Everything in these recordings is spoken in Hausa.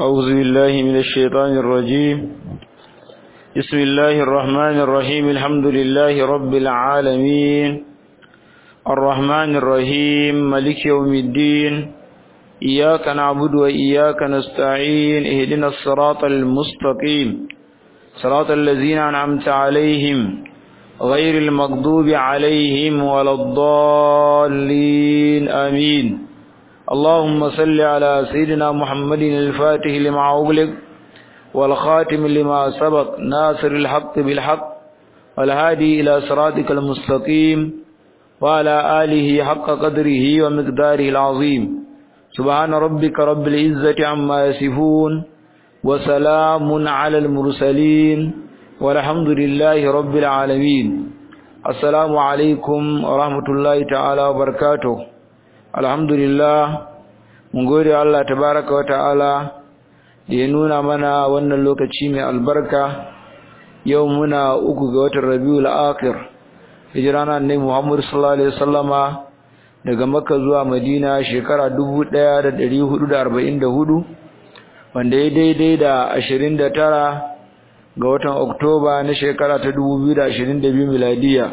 أعوذ بالله من الشيطان الرجيم. بسم الله الرحمن الرحيم. الحمد لله رب العالمين الرحمن الرحيم مالك يوم الدين. إياك نعبد وإياك نستعين. اهدنا الصراط المستقيم صراط الذين أنعمت عليهم غير المغضوب عليهم ولا الضالين آمين. اللهم صل على سيدنا محمد الفاتح لما أغلق والخاتم لما سبق ناصر الحق بالحق والهادي إلى صراطك المستقيم وعلى آله حق قدره ومقداره العظيم. سبحان ربك رب العزة عما يصفون وسلام على المرسلين والحمد لله رب العالمين. السلام عليكم ورحمة الله تعالى وبركاته. Alhamdulillah, mun gode Allah tabaraka wa ta'ala da ya nuna mana wannan lokaci mai albarka. Yau muna 3 ga watan Rabiul Akhir, hijrana annabi Muhammad sallallahu alaihi wasallama daga Makka zuwa Madina shekara 1444, wanda ya daidai da 29 ga watan Oktoba na shekara ta 2022 miladiya.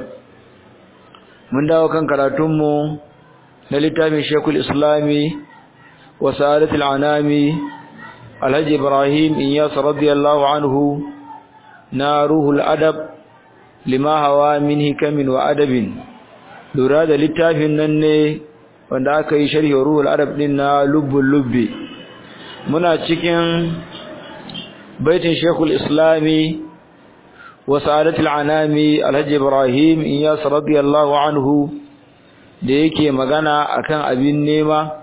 Mun dawo kan karatunmu na littafin Sheikhul Islami wa Sa'adatul Anami Alhaji Ibrahim Inyas radiyallahu anhu na Ruhul Adab lima hawa min hikamin wa adabin. Lura da littafin nan ne wanda aka yi sharhi Ruhul Adab din na Lubbul Lubbi. Muna cikin baitin Sheikhul Islami wa Sa'adatul Anami Alhaji Ibrahim Inyas radiyallahu anhu da yake magana akan abin nema,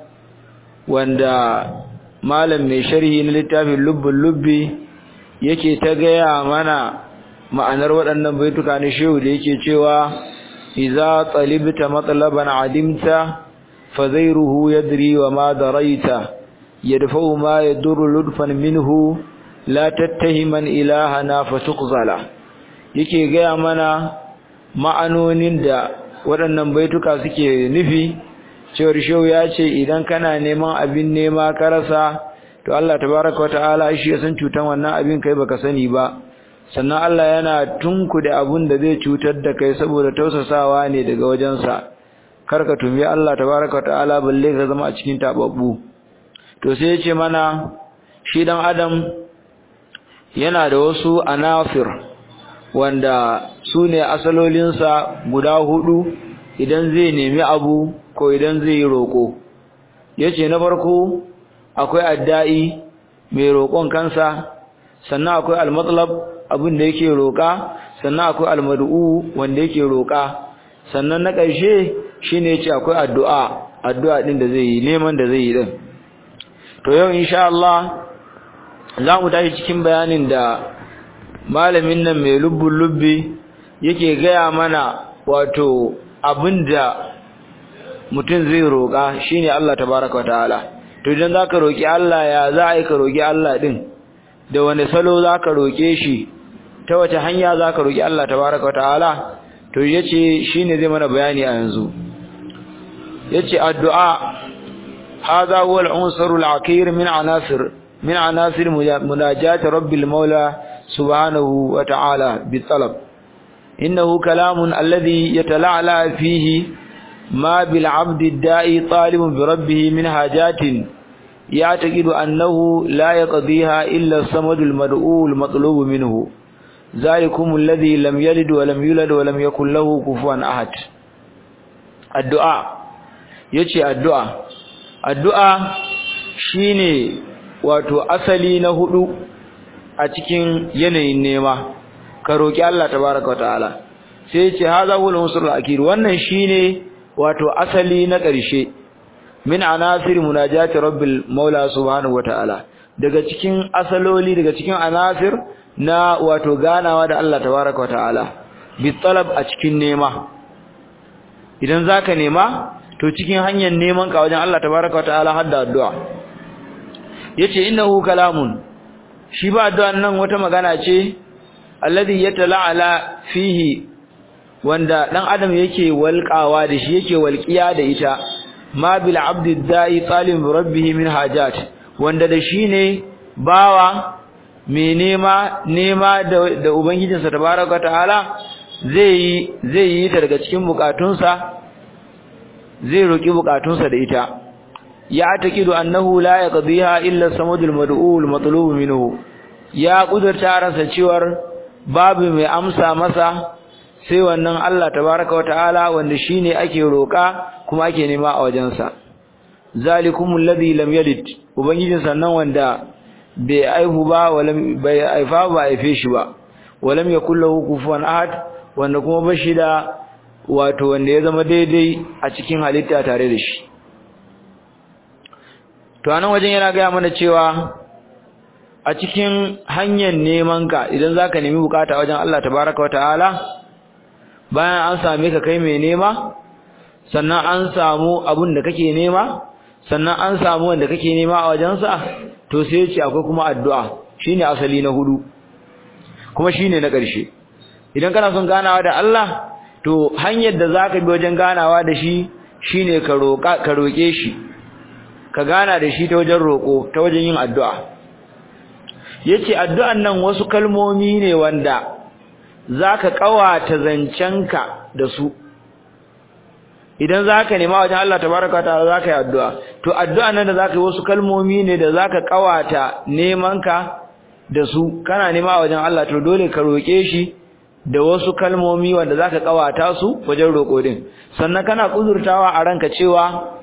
wanda malam mai sharhi na littafin Lubbul Lubbi yake ta gaya mana ma'anar waɗannan baituka na shehu da yake cewa idza talibta matlaban adimta fadhairuhu yadri wa ma daraita yadfa'u ma yadurru ludfan minhu la tattahiman ilahana fatuqzala. Yake gaya mana ma'anonin da waɗannan baituka suke nufi, cewar shehu ya ce idan kana neman abin nema ka rasa, to Allah tabaraka wa ta'ala shi ya san cutan wannan abin kai baka sani ba. Sannan Allah yana tunkude abun da zai cutar da kai saboda tausasawa ne daga wajensa. Kar ka tumi Allah tabaraka wa ta'ala balle ka zama a cikin tababbu. To sai ya ce mana shi dan adam yana da wasu anafir wanda su ne asalolinsa guda 4 idan zai nemi abu ko idan zai yi roƙo. Yace na farko akwai adda'i mai roƙon kansa, sannan akwai almatlab abin da yake roƙa, sannan akwai almad'u wanda yake roƙa, sannan na ƙarshe shine yace akwai addu'a din da zai yi, neman da zai yi din. To yau insha Allah za mu tashi cikin bayanin da malamin nan mai lubbul lubbi yake gaya mana, wato abinda mutum zai roƙa shine Allah tabaraka wataala. To idan zaka roƙi Allah, ya za a yi ka roƙi Allah din, da wani salo zaka roƙe shi, ta wace hanya zaka roƙi Allah tabaraka wataala? To yace shine zai mana bayani a yanzu. Yace addu'a hadha huwa al-unsur al-aqir min anasir munajat rabbil maula subhanahu wa ta'ala bi talab. إنه كلام الذي يتلعلع فيه ما بالعبد الداعي طالب بربه من حاجات يعتقد أنه لا يقضيها إلا الصمد المدعو المطلوب منه، ذلكم الذي لم يلد ولم يولد ولم يكن له كفوا أحد. الدعاء يجي الدعاء shine wato asali na 4 a cikin yanayin nema, ka roki Allah tabaaraka wa ta'ala. Sai yace hadha huwa al-unsur al-akhir, wannan shine wato asali na ƙarshe min anasir munajati rabbil maula subhanahu wa ta'ala, daga cikin asaloli, daga cikin anasir na wato ganawa da Allah tabaaraka wa ta'ala bi talab, a cikin nema. Idan zaka nema, to cikin hanyar neman ka wajen Allah tabaaraka wa ta'ala har da addu'a. Yace innahu kalamun, shi ba addu'an nan wata magana ce alladhi yatala'ala fihi, wanda dan adam yake walƙawa da shi, yake walƙiya da ita, ma bil abdi da'i talim rabbihi min hajat, wanda da shi ne bawa mai nema da ubangijinsa tabaraka ta'ala zai yi ta daga cikin bukatunsa, zai roki bukatunsa da ita. ya taqidu annahu la yaqdiha illa samadul mad'ul matlub minhu, ya kudurta ransa cewar babu mai amsa masa sai wannan Allah tabaraka ta'ala wanda shine ake roka kuma ake nema a wajensa. zalikumul ladhi lam yalid, ubangijin sannan wanda bai aihu ba bai aifa ba aife shi ba, walam yakul lahu kufuwan ahad, wanda kuma bashi da wato wanda ya zama daidai a cikin halitta tare da shi. to anan wajen yana ga mana cewa a cikin hanyar neman ka idan zaka nemi bukata wajen Allah tabaraka ta'ala, bayan an same ka kai mai nema, sannan an samu abun da kake nema, sannan an samu wanda kake nema a wajensa, to sai ya ce akwai kuma addu'a, shine asali na hudu kuma shine na ƙarshe. idan kana son ganawa da Allah, to hanyar da zaka bi wajen ganawa da shi shine ka roke shi, ka gana da shi ta wajen roko, ta wajen yin addu'a. yace addu'an nan wasu kalmomi ne wanda zaka kawata zancenka da su. idan zaka nema wajen Allah tabaraka ta'ala zaka yi addu'a, to addu'an nan da zaka yi wasu kalmomi ne da zaka kawata nemanka da su. kana nema wajen Allah, to dole ka roke shi da wasu kalmomi wanda zaka kawata su wajen roko din. sannan kana kuzurtawa a ranka cewa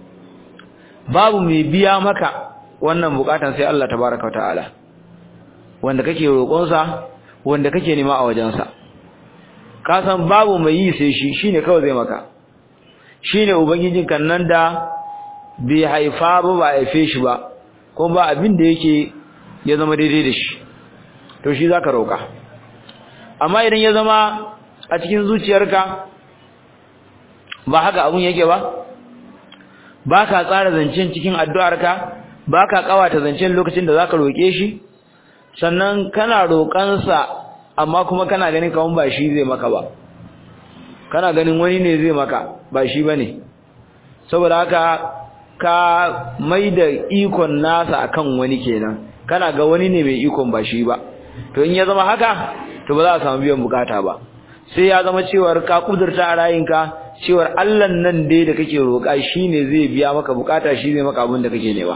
babu mai biya maka wannan bukatan sai Allah tabaraka ta'ala, wanda kake roƙonsa, wanda kake nema a wajensa. ka san babu mai yi sai shi, shine kawai zai maka. shine ubangijin kan nan da bai haifa ba haife shi ba, ko ba abin da yake ya zama daidai da shi, to shi zaka roƙa. amma idan ya zama a cikin zuciyarka ba haka abun yake ba, baka tsara zancen cikin addu'arka, baka kawata zancen lokacin da zaka roke shi, sannan kana roƙansa amma kuma kana ganin kawun ba shi zai maka ba, kana ganin wani ne zai maka ba shi bane, saboda haka ka maida ikon nasa akan wani kenan, kana ga wani ne mai ikon ba shi ba. to in ya zama haka, to ba za a samu biyan bukata ba. sai ya zama cewar ka kudurta a rayinka cewar Allah nan dai da kake roƙa shine zai biya maka bukata, shi zai maka abin da kake nema.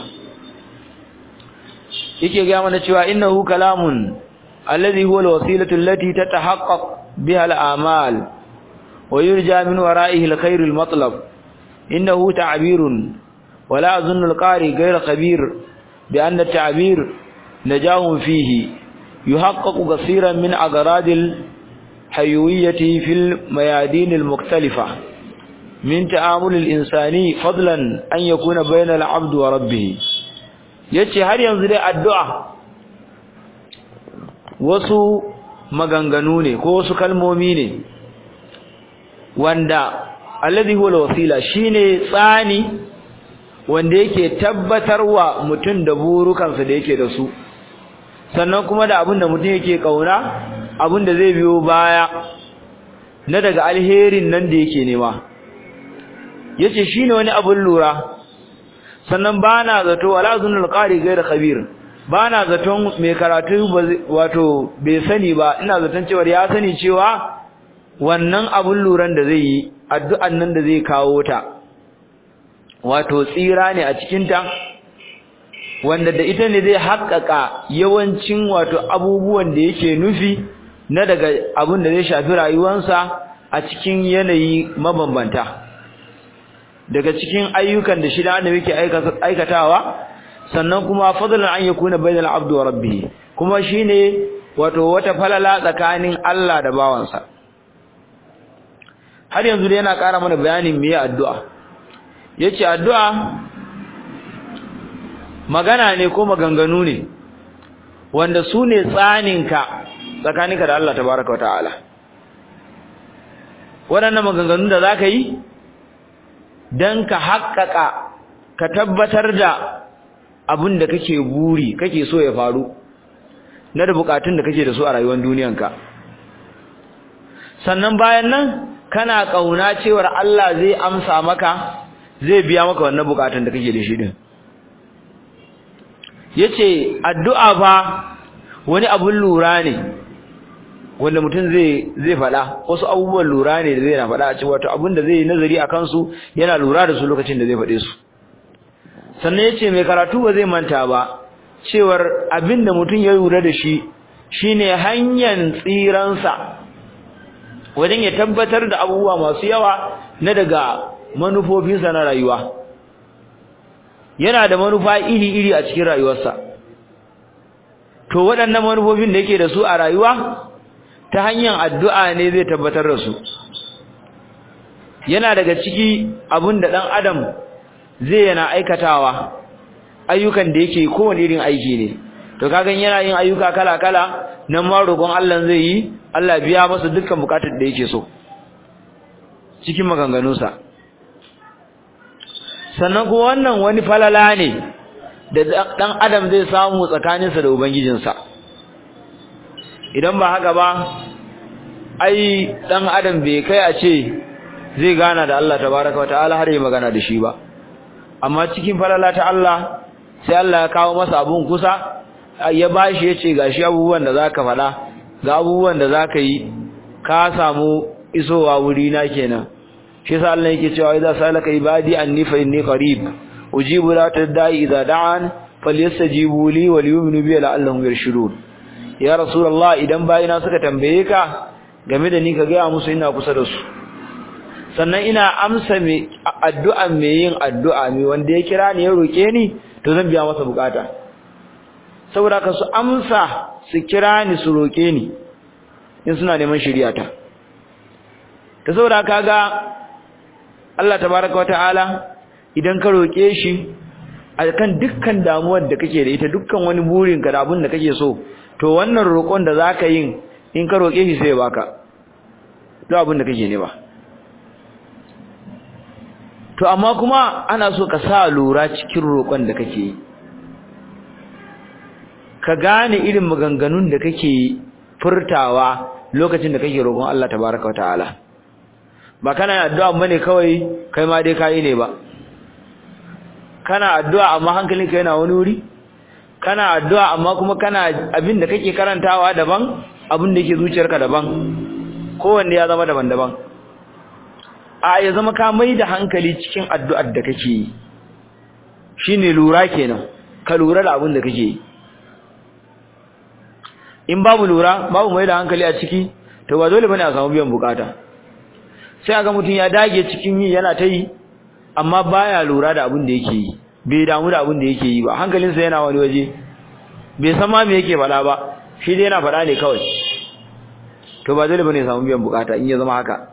yake ga mana cewa innahu kalamun alladhi huwa alwasilatu allati tatahaqqaq biha al'amal wa yurja min wara'ihi alkhairu almatlab. innahu ta'birun wa la azunnu alqari ghayra khabir bi anna at-ta'bir najahun fihi yuhaqqaqu kaseeran min agradil حيويته في الميادين المختلفة من تعامل الإنساني فضلا أن يكون بين العبد وربه. yace har yanzu dai addu'a wasu maganganu ne ko wasu kalmomi ne wanda alladhi huwa alwasila, shine tsani wanda yake tabbatarwa mutum da burukansa da yake da su, sannan kuma da abin da mutum yake kauna, abin da zai biyo baya na daga alherin nan da yake nema. yace shine wani abun lura. sannan bana zato wala zunul qari ghayr khabir, bana zaton mai karatu wato bai sani ba, ina zaton cewa ya sani cewa wannan abun luran da zai yi, addu'an nan da zai kawo ta, wato tsira ne a cikin ta, wanda da ita ne zai haƙƙaƙa yawancin wato abubuwan da yake nufi na daga abin da zai shafi rayuwarsa a cikin yanayi mabambanta. daga cikin ayyukan da shi da annabi yake aikatawa, sannan kuma fadlan an yakuna bainal abdi wa rabbih, kuma shine wato wata falala tsakanin Allah da bawansa. har yanzu dai yana ƙara mana bayanin meye addu'a. yace addu'a magana ne ko maganganu ne wanda su ne tsaninka tsakaninka da Allah tabaraka wa ta'ala. waɗannan maganganun da zaka yi dan ka haƙƙaƙa ka tabbatar da abin da kake buri kake so ya faru na da bukatun da kake da su a rayuwar duniyanka. sannan bayan nan kana kauna cewar Allah zai amsa maka, zai biya maka wannan bukatun da kake da shi din. yace addu'a fa wani abun lura ne wanda mutum zai faɗa, wasu abubuwan lura ne da zai na faɗa a cikin wato abin da zai yi nazari a kansu yana lura da su lokacin da zai faɗe su. Sannan yace mai karatu ba zai manta ba cewar abin da mutum ya lura da shi shine hanyar tsiransa wajen ya tabbatar da abubuwa masu yawa na daga manufofinsa na rayuwa. Yana da manufa iri-iri a cikin rayuwarsa, to waɗannan manufofin da yake da su a rayuwa ta hanyar addu'a ne zai tabbatar da su. Yana daga ciki abin da ɗan adam zai yana aikatawa, ayyukan da yake kowane irin aiki ne, to kagan yana yin ayyuka kala-kala, nan ma roƙon Allah zai yi Allah biya masa dukkan bukatar da yake so cikin maganganunsa. Sannan kuma wannan wani falala ne da ɗan adam zai samu tsakaninsa da ubangijinsa. Idan ba haka ba ai ɗan adam bai kai a ce zai gana da Allah tabaraka wa ta'ala har yi magana da shi ba, amma cikin falala ta Allah sai Allah ya kawo masa abun kusa, ya bashi yace gashi abubuwan da zaka faɗa, ga abubuwan da zaka yi, ka samu isowa wuri na kenan. Shi yasa Allah yake cewa idza salaka ibadi anni fa inni qarib ujibu la tadai idza da'an falyastajibu li wal yu'minu bi la'allahum yarshudun. Ya rasulullah, idan bayina suka tambaye ka game da ni ka ga musu ina kusa da su, sannan ina amsa me addu'a me yin addu'a me wanda ya kira ni ya roke ni to zan biya masa bukata. Saboda ka su amsa su kira ni su roke ni in suna neman shiriyata. Ta saboda kaga Allah tabaraka wa ta'ala idan ka roke shi akan dukkan damuwar da kake da ita, dukkan wani burin ka da abin da kake so, to wannan roƙon da zaka yin in ka roke shi sai ya baka duk abin da kake nema. To amma kuma ana so ka sa lura cikin roƙon da kake yi, ka gane irin maganganun da kake furtawa lokacin da kake roƙon Allah tabaraka wa ta'ala. Ba kana addu'a bane kawai kai ma dai kai ne ba, kana addu'a amma hankalinka yana wani wuri, kana addu'a amma kuma kana abin da kake karantawa daban, abin da yake zuciyarka daban, kowanne ya zama daban-daban. A ya zama ka mai da hankali cikin addu'ar da kake yi, shine lura kenan, ka lura da abin da kake yi. In babu lura, babu mai da hankali a ciki, to ba dole bane a samu biyan bukata. Sai aga mutum ya dage cikin yi yana ta yi, amma baya lura da abin da yake yi, bai damu da abin da yake yi ba, hankalinsa yana wani waje, bai san ma me yake faɗa ba, shi dai yana faɗa ne kawai. To ba dole bane ya samu biyan bukata in ya zama haka.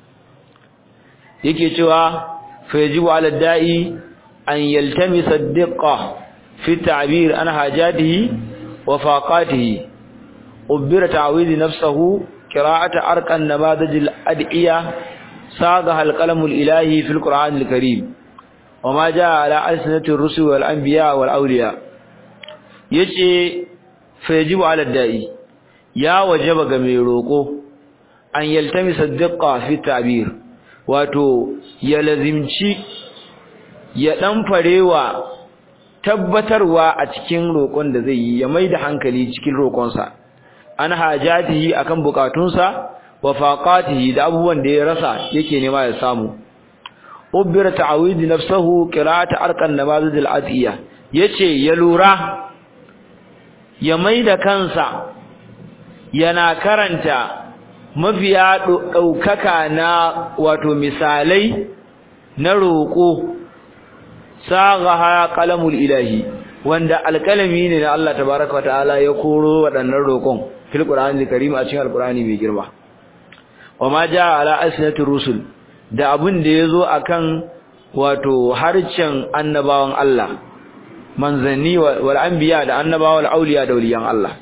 Yake cewa fa yajibu ala da'i an yaltamisa ad-diqqa fi at-ta'bir an hajatihi wa faqatihi. Ubbira ta'widi nafsuhu qira'ata arkan namadaj al-ad'iya صاغها القلم الإلهي في القرآن الكريم وما جاء على ألسنة الرسل والأنبياء والأولياء. يجي فيجب على الداعي يا وجب غميروكو أن يلتمس الدقة في التعبير، wato ya lazimci ya dan farewa tabbatarwa a cikin roƙon da zai yi, ya maida hankali cikin roƙonsa, an hajatihi akan bukatunsa wa faqatihi da abubuwan da ya rasa yake nema ya samu. Ubbira ta'awidi nafsuhu qira'ata arkan namazid al-atiya, yace ya lura ya maida kansa yana karanta mafiya daukaka na wato misalai na roƙo, saghaha qalamul ilahi, wanda alkalami ne na Allah tabaaraka wa ta'ala ya koro waɗannan roƙon fil qur'anil karim a cikin alqur'ani mai girma. Wama jaa ala asnatir rusul, da abun da yazo akan wato harcen annabawan Allah, manzanni wal anbiya da annabawa wal auliya da waliyan Allah.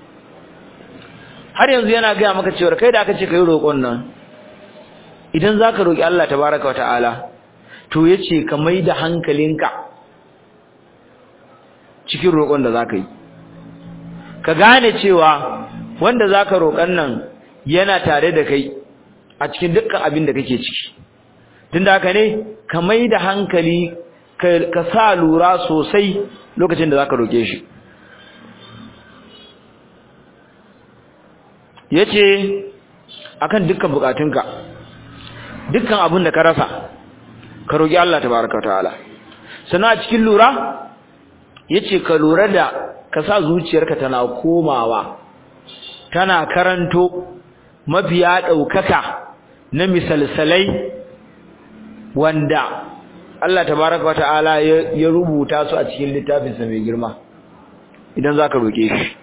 Har yanzu yana ga maka cewa kai da aka ce kai roƙon nan, idan zaka roki Allah tabaaraka wa ta'ala, to yace ka maida hankalinka cikin roƙon da zaka yi, ka gane cewa wanda zaka roƙan nan yana tare da kai a cikin dukkan abin da kake ciki. Tunda haka ne ka maida hankali, ka sa lura sosai lokacin da zaka roke shi. yace akan dukkan bukatunka dukkan abin da ka rasa ka roki Allah tabaaraka ta'ala sannan a cikin lura yace ka lura da ka sa zuciyarka tana komawa tana karanto mafiya daukaka na misalsalai wanda Allah tabaaraka ta'ala ya rubuta su a cikin littafinsa mai girma idan zaka roke shi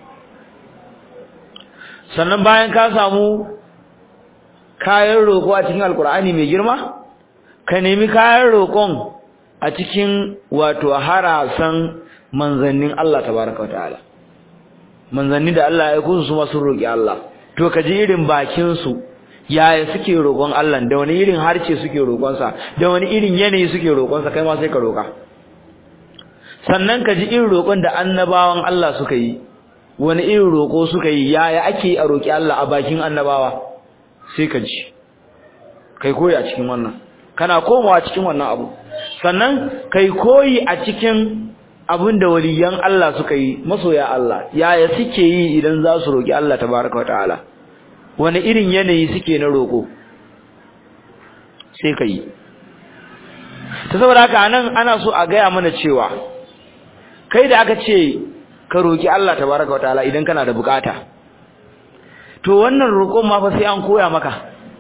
sannan bayan ka samu kayan roko a cikin alkur'ani mai girma ka nemi kayan roƙon a cikin wato harasan manzannin Allah tabaaraka ta'ala manzanni da Allah ya aika su ma sun roki Allah to ka ji irin bakin su yaya suke roƙon Allah da wani irin harce suke roƙon sa da wani irin yanayi suke roƙon sa kai ma sai ka roƙa sannan ka ji irin roƙon da annabawan Allah suka yi wani irin roƙo suka yi yaya ake a roƙi Allah a bakin annabawa sai ka ji kai koyi a cikin wannan kana komawa cikin wannan abu sannan kai koyi a cikin abin da waliyan Allah suka yi masoya Allah yaya suke yi idan za su roƙi Allah tabaraka wa ta'ala wani irin yanayi suke na roƙo sai ka yi ta saboda haka anan ana so a gaya mana cewa kai da aka ce ka roki Allah tabaaraka wataala idan kana da bukata to wannan roƙon ma fa sai an koya maka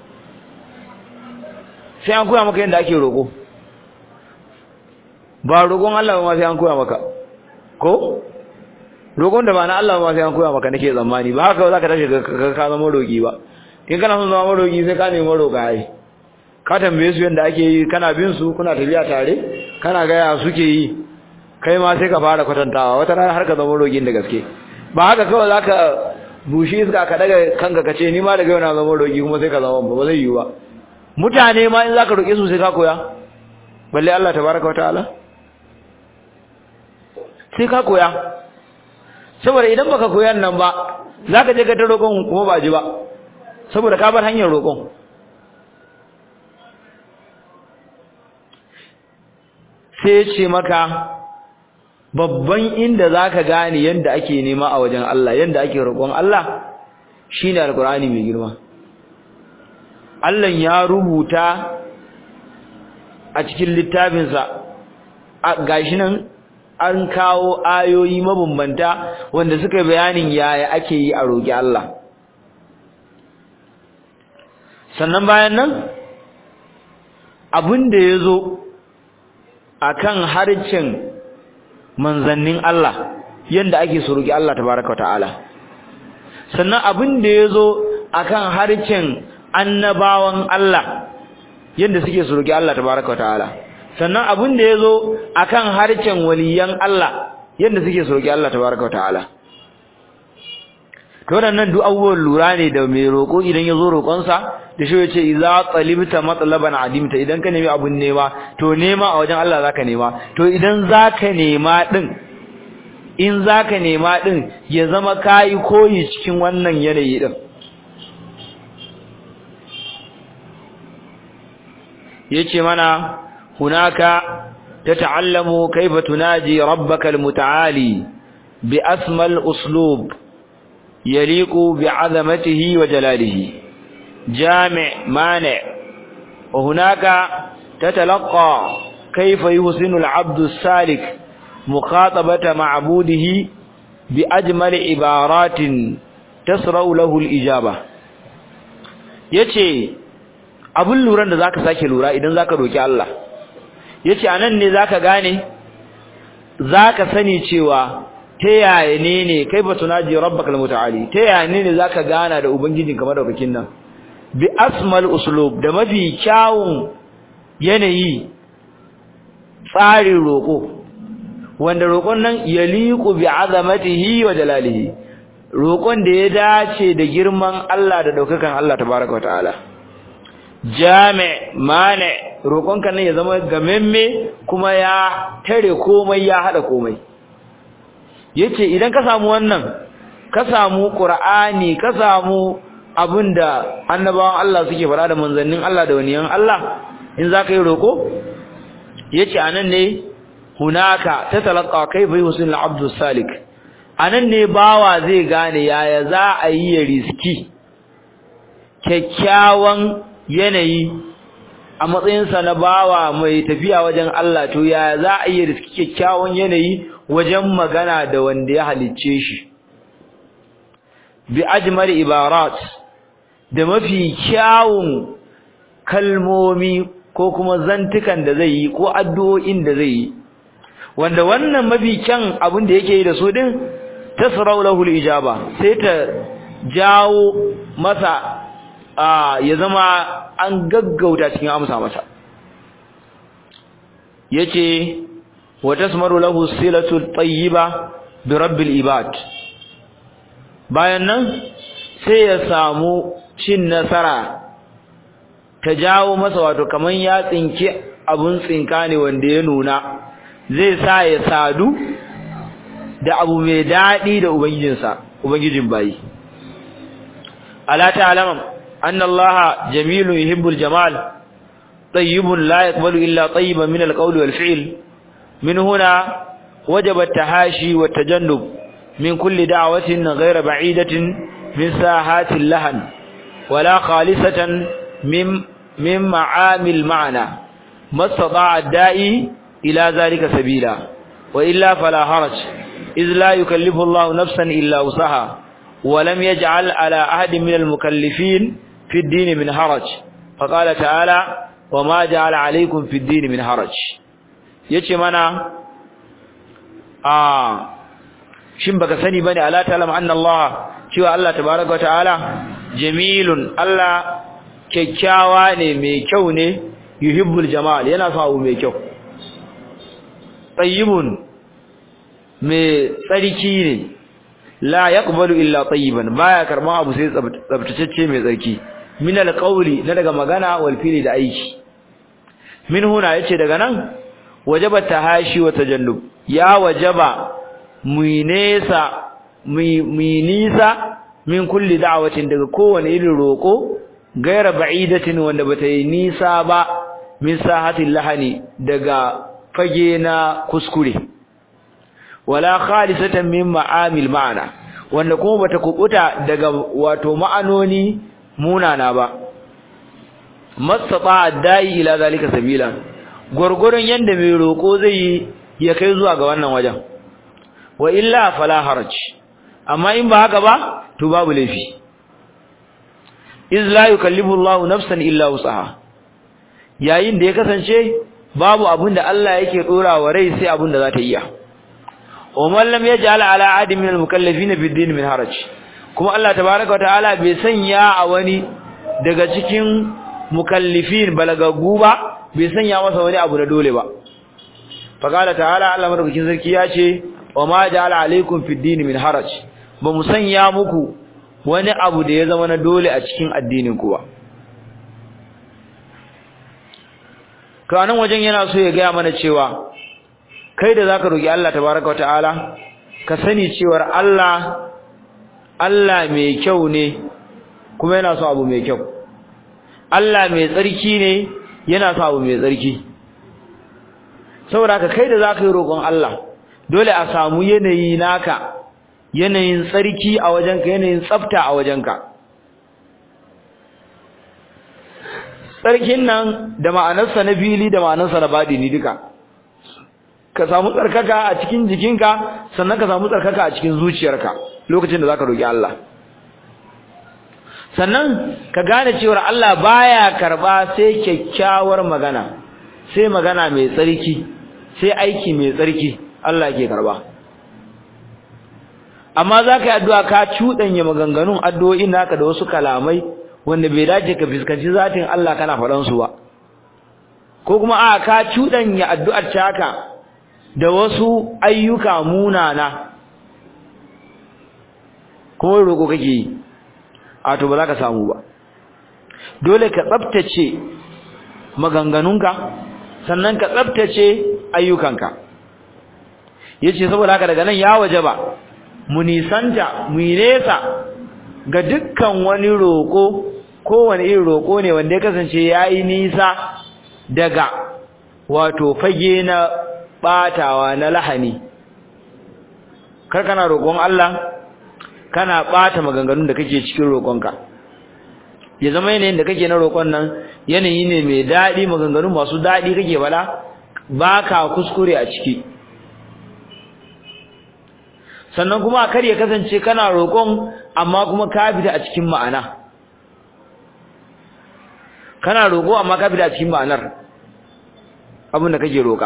yadda ake roƙo ba roƙon Allah ba ma sai an koya maka ko roƙon da ba na Allah ba ma sai an koya maka nake tsammani ba haka zaka tashi ka zama roƙi ba in kana son zama roƙi sai ka nemi roƙa ai ka tambaye su yadda ake yi kana bin su kuna tafiya tare kana ga ya suke yi kai ma sai ka fara kwatantawa wata rana har ka zama rogin da gaske ba haka kawai zaka bushi iska ka daga kanka kace ni ma daga yau na zama rogi kuma sai ka zama ba zai yi ba mutane ma in zaka roke su sai ka koya balle Allah tabaaraka wa ta'ala sai ka koya saboda idan baka koyan nan ba zaka je ka ta roƙon kuma ba ji ba saboda ka bar hanyar roƙon sai ce maka babban inda zaka gane yanda ake nema a wajen Allah yanda ake roƙon Allah shine alqur'ani mai girma Allah ya rubuta a cikin littafin sa gashi nan an kawo ayoyi mabambanta wanda suka bayanin yaya ake yi a roƙi Allah sannan bayan nan abin da yazo akan harcin manzannin Allah yanda ake su roki Allah tabaaraka ta'ala sannan abin da yazo akan harcin annabawan Allah yanda suke su roki Allah tabaaraka ta'ala sannan abin da yazo akan harcin waliyan Allah yanda suke su roki Allah tabaaraka ta'ala to wannan duk abubuwan lura ne da mai roko idan yazo roƙon sa da shi yace idza talibta matlaban adimta idan ka nemi abun nema to nema a wajen Allah zaka nema to idan zaka nema din in zaka nema din ya zama kai koyi cikin wannan yanayi din yace mana hunaka tata'allamu kayfa tunaji rabbaka almutaali bi asmal uslub yaliqu bi 'azamatihi wa jalalihi جامع مانع وهناك تتلقى كيف يحسن العبد السالك مخاطبة معبوده بأجمل عبارات تسرع له الإجابة yace abun luran da zaka sake lura idan zaka roki Allah yace anan ne zaka gane zaka sani cewa ta yaya ne kai batunaji rabbakal mutaali ta yaya ne zaka gana da ubangijinka madaukakin nan bi asmal uslub da mafi kyawun yanayi tsarin roko wanda roƙon nan yaliqu bi azamatihi wa jalalihi roƙon da ya dace da girman Allah da daukakan Allah tabaaraka wa ta'ala jami' mane roƙon kan nan ya zama gamemme kuma ya tare komai ya hada komai yace idan ka samu wannan ka samu qur'ani ka samu abinda annabawan Allah suke fara da manzannin Allah da waniyan Allah in zaka yi roko yace anan ne hunaka tatalaqa kayfa yusil abdu salik anan ne bawa zai gane yaya za a yi ya riski kyakkyawan yanayi a matsayinsa na bawa mai tafiya wajen Allah, to ya za a iya riski kyakkyawan yanayi wajen magana da wanda ya halicce shi bi ajmal ibarat, da mafi kyawun kalmomi ko kuma zantukan da zai yi ko addu'o'in da zai yi, wanda wannan mafi kyan abin da yake yi da su din tasrau lahu al-ijaba, sai ta jawo masa ya zama an gaggauta cikin amsa masa. Yace wa tasmaru lahu silatu tayyiba bi rabbil ibad, bayan nan sai ya samu cin nasara ta jawo masa, wato kaman ya tsinki abun tsinka ne wanda ya nuna, zai sa ya sadu da abu mai dadi da ubangijin bayi. Ala ta'lam anna Allah jamilun yuhibbul jamal tayyibun la yaqbalu illa tayyiban min al-qawli wal fi'l. min huna wajaba at-tahashi wa at-tajannub min kulli da'watin ghayra ba'idatin min sahati al-lahan wala khalisatan min ma'amil ma'na mastata'a ad-da'i ila dhalika sabila wa illa fala haraj إذ لا يكلف الله نفسا إلا وسعها ولم يجعل على أحد من المكلفين في الدين من حرج فقال تعالى وما جعل عليكم في الدين من حرج. yace mana shin baka sani bane ala ta'lam anna Allah, cewa Allah tabaaraka ta'ala jamilun, Allah kyakkyawa ne, mai kyau ne, yuhibbul jamal, yana son abu mai kyau, tayyibun, mai tsarki ne, la yaqbalu illa tayyiban, baya karban abu sai tsabtacce mai tsarki, min alqawli, na daga magana, wal fili, da aiki. min huna yace daga nan wajaba tahashi wa tajannub, ya wajaba mu nisa min kulli da'watin, daga kowane irin roko, gaira ba'idatin, wanda bata yi nisa ba, min sahatil lahani, daga fage na kuskure, wala khalisatan min ma'amil ma'ana, wanda kuma bata kubuta daga wato ma'anoni munana ba. mastata ad-da'i ila zalika sabila, gurgurun yanda mai roko zai ya kai zuwa ga wannan wajen, wa illa fala haraj, amma in ba haka ba to babu laifi. iz la yukallifu Allahu nafsan illa wusaha, yayin da ya kasance babu abinda Allah yake dora wa rai sai abinda za ta iya. wa man lam yaj'al ala ahadin min al-mukallafin fi ad-din min haraj, kuma Allah tabaaraka wa ta'ala bai sanya a wani daga cikin mukallifin balagagu ba, bai sanya masa wani abu na dole ba. faqala ta'ala, Allah madaukakin sarki ya ce wa ma ja'ala alaykum fi ad-din min haraj, ba mu sanya muku wani abu da ya zama na dole a cikin addinin ku ba. to anan wajen yana so ya ga mana cewa kai da zaka roki Allah tabaaraka wa ta'ala, ka sani cewa Allah mai kyau ne, kuma yana so abu mai kyau. Allah mai tsarki ne, yana so abu mai tsarki. saboda haka kai da zaka yi roƙon Allah, dole a samu yanayi naka, yanayin tsarki a wajenka, yanayin tsafta a wajenka. tsarkin nan da ma'anarsa na fili da ma'anarsa na baɗini duka. ka samu tsarkaka a cikin jikinka, sannan ka samu tsarkaka a cikin zuciyarka lokacin da zaka roki Allah. sannan ka gane cewa Allah baya karba sai kyakkyawar magana, sai magana mai tsarki, sai aiki mai tsarki Allah yake karba. amma zaka yi addu'a ka cudanya maganganun addu'o'in naka da wasu kalamai wanda bai dace ka fuskanci zatin Allah kana faɗan su ba, ko kuma ka cudanya addu'ar taka da wasu ayyuka munana, ko roƙo kake yi, to ba za ka samu ba. dole ka tsaftace maganganunka, sannan ka tsaftace ayyukanka. yace saboda haka daga nan ya wajaba mu nisanta, mu nesa ga dukkan wani roƙo, kowane irin roƙo ne wanda ya kasance yayi nisa daga wato fage na batawa na lahani. kar kana roƙon Allah kana bata maganganun da kake cikin roƙonka. ya zama yanayin da kake na roƙon nan yanayi ne mai daɗi, maganganu masu daɗi kake faɗa, ba ka kuskure a ciki. Sannan kuma kar ya kasance kana roƙon amma kuma ka fita a cikin ma'ana, kana roƙo amma ka fita a cikin ma'anar abin da kake roƙa.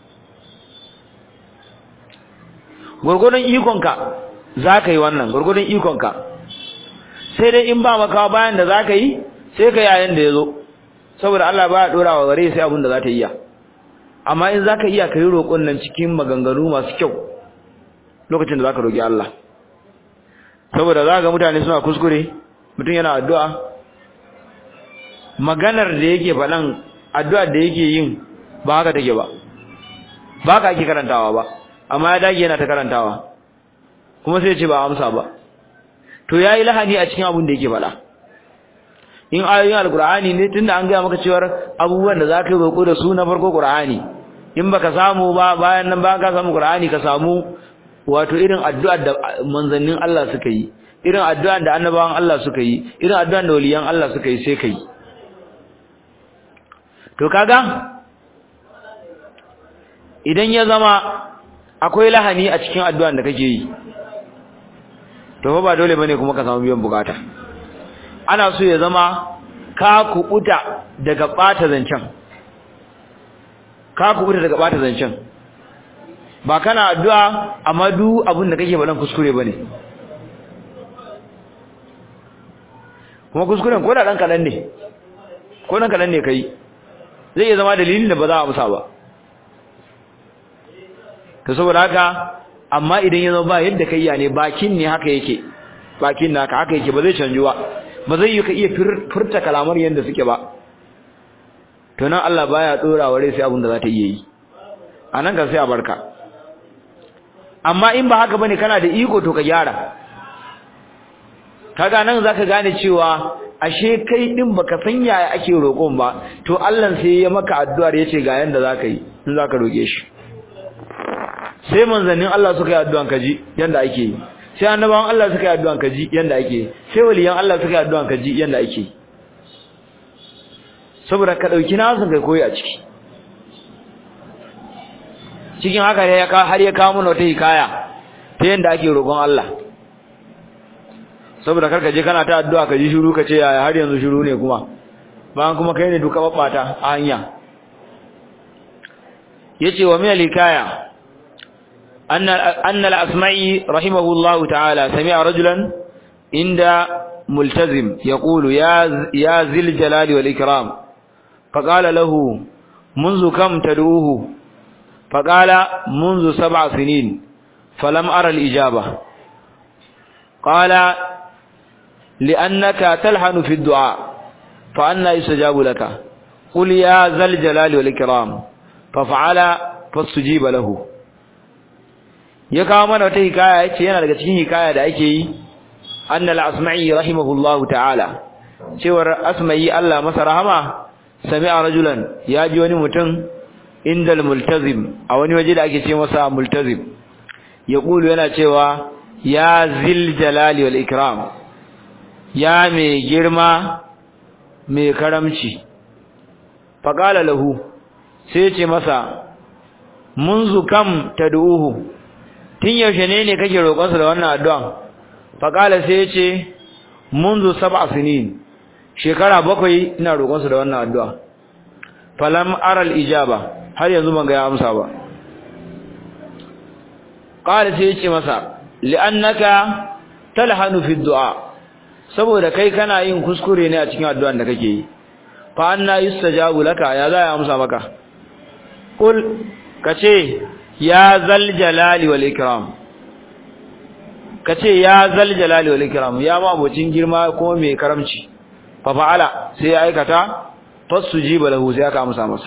Gurgurdan ikonka za ka yi wannan, gurgurdan ikonka, sai dai in ba maka bayan da za ka yi sai ka yayin da ya zo, saboda Allah ba ya ɗora wa gare sai abin da za ta iya. Amma in za ka iya ka yi roƙon nan cikin maganganu masu kyau lokacin da za ka roƙi Allah, saboda za ga mutane suna kuskure, mutum yana addu'a, maganar da yake faɗan addu'ar da yake yin ba haka take ba, ba ka ake karantawa ba, amma ya dage yana ta karantawa kuma sai ce ba amsa ba, to ya yi lahani a cikin abin da yake faɗa. In ayoyin alkur'ani ne, tunda an gaya maka cewar abubuwan da za ka yi roƙo da su na farko ƙur'ani, in baka samu ba bayan nan ba ka samu ƙur'ani, ka samu wato irin addu'ar da manzannin Allah suka yi, irin addu'ar da annabawan Allah suka yi, irin addu'ar da waliyan Allah suka yi, sai kai. To kaga idan ya zama akwai lahani a cikin addu'ar da kake yi, to ba dole bane kuma ka samu biyan bukata. Ana so ya zama ka kubuta daga bata zancen, ka kubuta daga bata zancen, ba kana addu'a amma duk abin da kake faɗan kuskure bane, kuma kuskuren ko da dan kadan ne, ko dan kadan ne kai, zai iya zama dalilin da ba za a amsa ba. To saboda haka, amma idan ya zama ba yadda kai ya ne, bakin ne haka yake, bakin naka haka yake, ba zai canju ba zai yi ka iya furta kalamar yadda suke ba, to nan Allah baya dora wa rai sai abin da za ta iya yi, a nan kan sai a barka. Amma in ba haka bane, kana da iko to ka gyara. Kaga nan zaka gane cewa ashe kai din baka san yaya ake roƙon ba, to Allah sai ya maka addu'ar yace ga yanda zaka yi in zaka roƙe shi. Sai manzannin Allah suka yi addu'an kaji yanda ake yi, sai annabawan Allah suka yi addu'an kaji yanda ake yi, sai waliyan Allah suka yi addu'an kaji yanda ake yi. Saboda ka dauki nasu kai koyi a ciki. Cikin haka ne har ya kawo mana wata hikaya ta yanda ake roƙon Allah. Saboda karka je kana ta addu'a ka ji shiru ka ce yaya har yanzu shiru ne kuma, bayan kuma kai ne duka babbata a hanya. Yace wa min al-hikaya أن الأسمعي رحمه الله تعالى سمع رجلا عند ملتزم يقول يا ذي الجلال والإكرام، فقال له منذ كم تدعوه؟ فقال منذ 7 سنين فلم أرى الإجابة. قال لأنك تلحن في الدعاء فأنا يستجاب لك، قل يا ذا الجلال والإكرام، ففعل فاستجيب له. Ya kawo mana wata hikaya, yace yana daga cikin hikaya da ake yi, annal asma'i rahimahullahu ta'ala, cewar asma'i Allah masa rahama, sami'a rajulan, ya ji wani mutum indal multazim, a wani waje da ake ce masa multazim, ya kulu yana cewa ya zil jalali wal ikram, ya mai girma mai karamci. Faqala lahu, sai ce masa munzu kam tad'uhu, tun yaushe ne kake roƙonsa da wannan addu'an? Faqala sai ya ce munzu 7 sinin, shekara 7 ina roƙonsa da wannan addu'a. Falam aral ijaba, har yanzu ban ga ya amsa ba. Qala sai ya ce masa li'annaka talhanu fi du'a, saboda kai kana yin kuskure ne a cikin addu'an da kake yi. Fa anna yustajabu laka, ya za ya amsa maka? Qul, kace ya zal jalali wal ikram, kace ya zal jalali wal ikram, ya ma abocin girma ko mai karamci. Fa fa'ala, sai ya aikata, fasujiba lahu, sai aka amsa masa.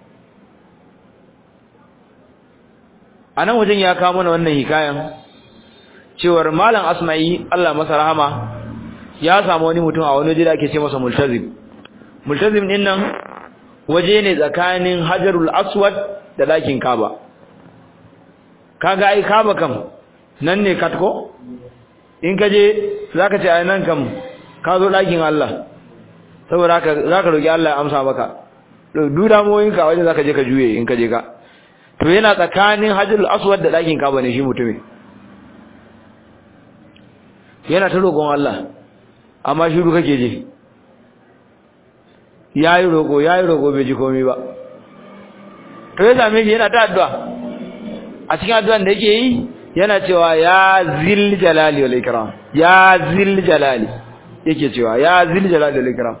Anan wajen ya kawo mana wannan hikayan cewar malam Asma'i Allah masa rahama ya samu wani mutum a wani waje da ake ce masa multazim. Multazim din nan waje ne tsakanin Hajarul Aswad da dakin Kaaba. Kaga ai Kaaba kam nan ne katko, in kaje zaka ce ai nan kam ka zo dakin Allah, saboda haka zaka roki Allah ya amsa maka duk damoyinka wajen zaka je ka juye in ka je ka to yana tsakanin Hajarul Aswad da dakin Kaaba ne shi mutumin yana ta roƙon Allah amma shiru kake je yayi roƙo bai ji komai ba to ya same shi yana ta addu'a a cikin addu'an da yake yi yana cewa ya zil jalali wal ikram ya zil jalali yake cewa ya zil jalali wal ikram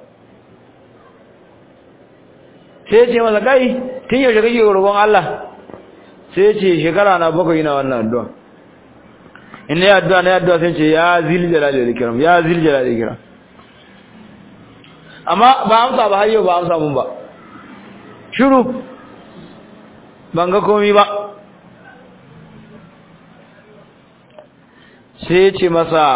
sai ce masa kai tun yaushe kake roƙon Allah sai ce shekara na 7 ina wannan addu'a in ne addu'a sai ce ya zil jalali wal ikram ya zil jalali wal ikram amma ba amsa ba har yau ba amsa mun ba shiru ban ga komai ba sai ce masa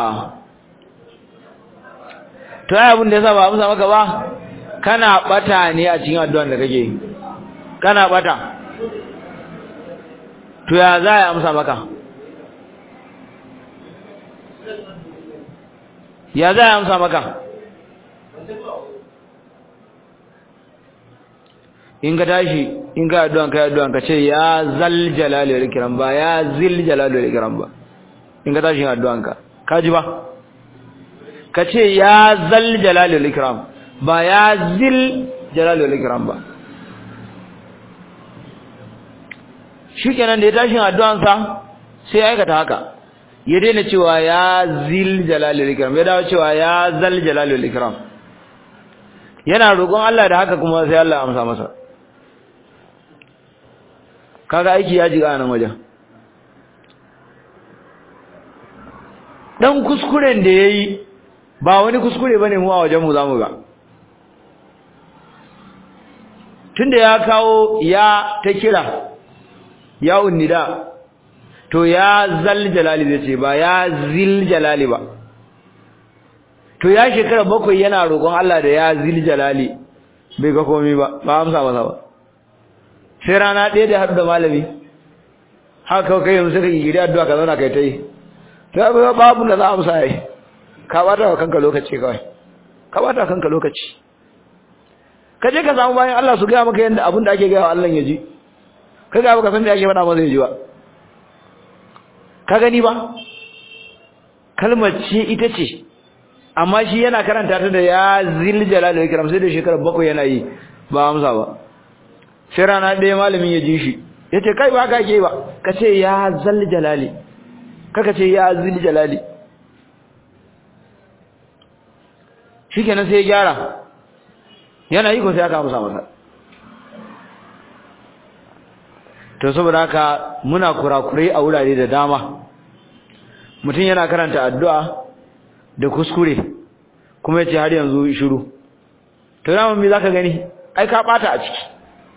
to ai abin da yasa ba amsa maka ba kana bata ne a cikin addu'an da kake kana bata to ya za ya amsa maka ya za ya amsa maka in ka tashi in ka addu'an ka ce ya zal jalali wal ikram ba ya zil jalali wal ikram ba in ka tashi addu'an ka ji ba ka ce ya zal jalali wal ikram ba ya zil jalali wal ikram ba shikenan da ya tashi addu'an sa sai aikata haka ya daina cewa ya zil jalali wal ikram ya dawo cewa ya zal jalali wal ikram yana roƙon Allah da haka kuma sai Allah ya amsa masa kaga aiki ya jiga nan wajen dan kuskuren da yayi ba wani kuskure bane mu a wajen mu zamu ga tunda ya kawo ya ta kira ya unnida to ya zal jalali zai ce ba ya zil jalali ba to ya shekara 7 yana roƙon Allah da ya zil jalali bai ga komai ba amsa masa ba sai rana ɗaya da haɗu da malami haka kai yanzu suka gidi addu'a ka zauna kai ta yi ta babu da za a amsa yi ka bata wa kanka lokaci kawai ka bata kanka lokaci ka je ka samu bayan Allah su gaya maka yadda abin da ake gaya wa Allah ya ji ka ga baka san da ake faɗa masa ya ji ba ka gani ba kalmar ce ita ce amma shi yana karanta ta da ya zil jalal wal ikram sai da shekara 7 yana yi ba amsa ba sai rana ɗaya malamin ya ji shi ya ce kai ba ka ke ba ka ce ya zal jalali kaka ce ya zil jalali shi kenan sai ya gyara yana yi ko sai aka amsa masa to saboda haka muna kurakurai a wurare da dama mutum yana karanta addu'a da kuskure kuma ya ce har yanzu shiru to yana me za ka gani ai ka ɓata a ciki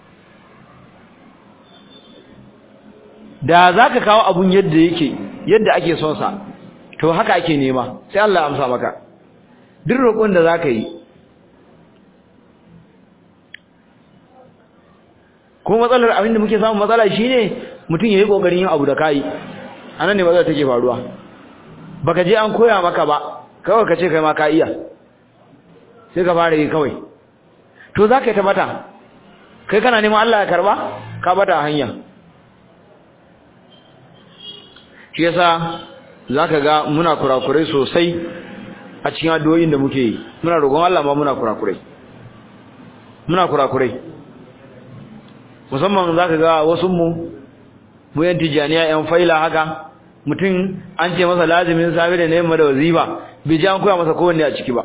da za ka kawo abun yadda yake yadda ake son sa to haka ake nema sai Allah ya amsa maka duk roƙon da za ka yi kuma matsalar abinda muke samun matsala shine mutum yayi kokarin yin abu da kai anan ne matsalar take faruwa baka je an koya maka ba kawai ka ce kai ma ka iya sai ka fara yi kawai to za ka yi ta mata kai kana neman Allah ya karba ka bata hanya shi yasa zaka ga muna kurakurai sosai a cikin addu'o'in da muke yi muna roƙon Allah ma muna kurakurai musamman zaka ga wasu mu yan tijaniya yan faila haka mutum an ce masa lazimin safi da yamma da wazifa bai ji an koya masa kowanne a ciki ba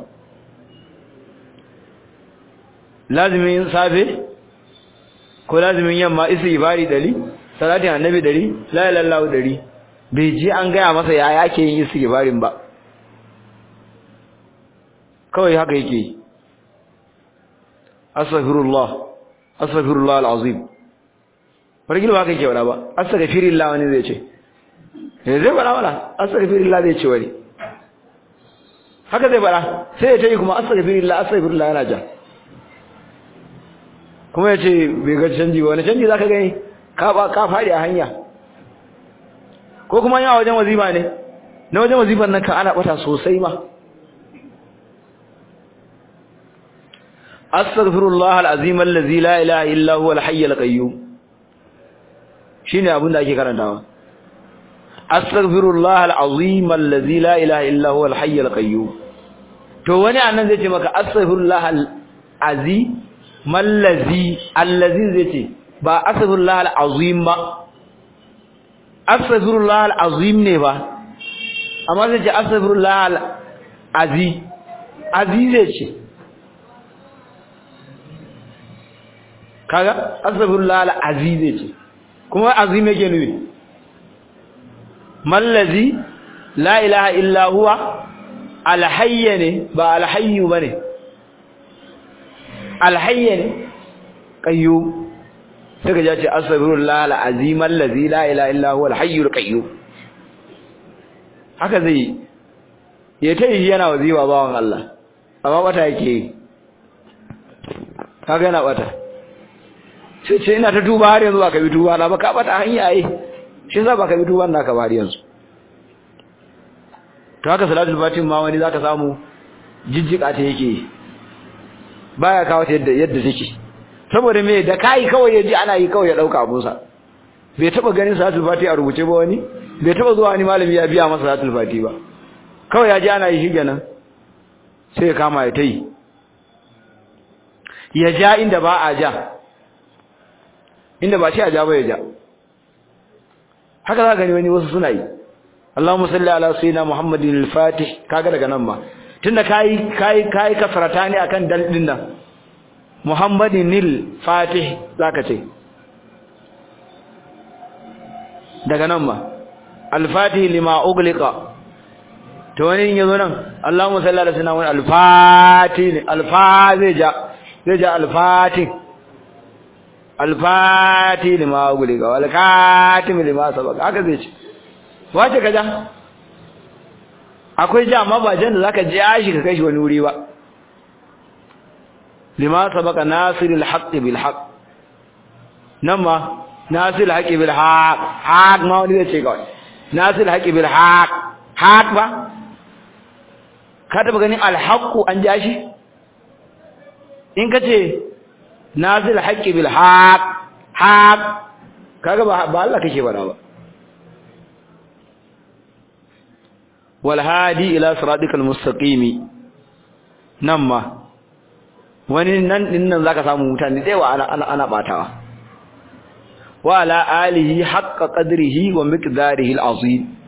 lazimin safe ko lazimin yamma istighfari 100 salatin annabi 100 la ilaha illallah 100 bai ji an gaya masa ya yake yin istighfarin ba kawai haka yake astaghfirullah alazim fargil ba kake wala ba astaghfirullah wani zai ce zai wala astaghfirullah zai ce wani haka zai bara sai ya ce kuma astaghfirullah yana ja kuma ya ce bai ga canji ba wani canji zaka gani ka fadi a hanya ko kuma yawa wajen wazifa ne na wajen wazifan nan ka ana bata sosai ma astaghfirullah alazim allazi la ilaha illa huwa alhayyul qayyum shine abin da ake karantawa astaghfirullah alazim allazi la ilaha illa huwa alhayyul qayyum to wani annan zai ce maka astaghfirullah alazim allazi zai ce ba astaghfirullah alazim ba astaghfirullah alazim ne ba amma zai ce astaghfirullah alazim zai ce kaga astaghfirullah alazim zai ce kuma azim yake nufi mallazi la ilaha illa huwa alhayy ne ba alhayyu bane alhayy ne qayyum sai ga ce astaghfirullah alazim allazi la ilaha illa huwa alhayyul qayyum haka zai ya tayi yana waziwa bawan Allah amma bata yake kaga yana bata sai ce ina ta duba har yanzu baka bi duba na baka bata hanya ai shi yasa baka bi duban naka ba har yanzu to haka salatul fatim ma wani zaka samu jijjika ta yake baya kawo ta yadda take saboda me da kai kawai yaji ana yi kawai ya dauka abun sa bai taba ganin salatul fatim a rubuce ba wani bai taba zuwa wani malami ya biya masa salatul fatim ba kawai yaji ana yi shigenan sai ya kama ya tai ya ja inda ba a ja inda ba shi a ja ba ya ja haka za gani wani wasu suna yi Allahumma salli ala sayyidina Muhammadin al-Fatih kaga daga nan ma tunda kai kasrata ne akan dal din nan Muhammadin al-Fatih zaka ce daga nan ma al-Fatih lima ughliqa to wani yazo nan Allahumma salli ala sayyidina Muhammad al-Fatih al-Fatih zai ja al-Fatih al-Fatih lima ughliqa wal khatim lima sabaq haka zai ce wace kaja akwai ja amma ba jan da zaka ji shi ka kai shi wani wuri ba lima sabaqa nasirul haqq bil haqq nan ma nasirul haqq bil haqq haq ma wani zai ce kawai nasirul haqq bil haqq haq ba ka taba ganin al haqq an ja shi in kace nasirul haqq bil haqq haq kaga ba Allah kake bana ba والهادي الى صراطك المستقيم namma wani nan dinnan zaka samu mutane da yawa ana batawa wa ala alihi haqqa qadrihi wa miqdarihi alazim